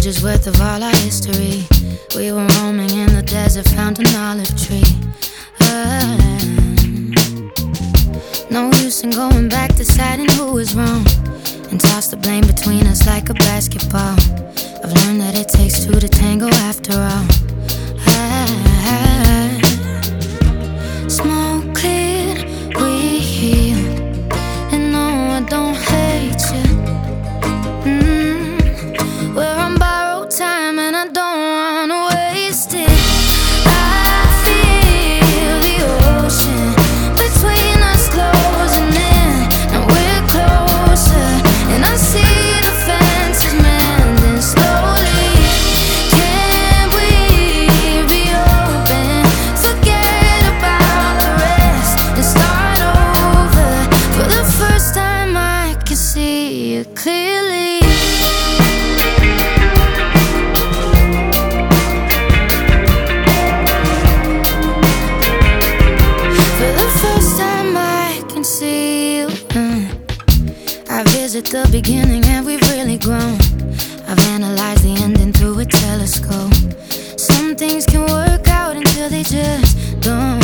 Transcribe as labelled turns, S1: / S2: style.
S1: pages worth of all our history. We were roaming in the desert, found an olive tree. No use in going back, deciding who was wrong, and toss the blame between us like a basketball. I've learned that it takes two to tango after all. Smoke cleared, we healed, and no, I don't hate you. We're on borrowed time and I don't wanna waste it. I feel the ocean between us closing in. Now we're closer, and I see the fences mending slowly. Can we reopen, forget about the rest, and start over? For the first time I can see you clearly. I visit the beginning and we've really grown. I've analyzed the ending through a telescope. Some things can work out until they just don't.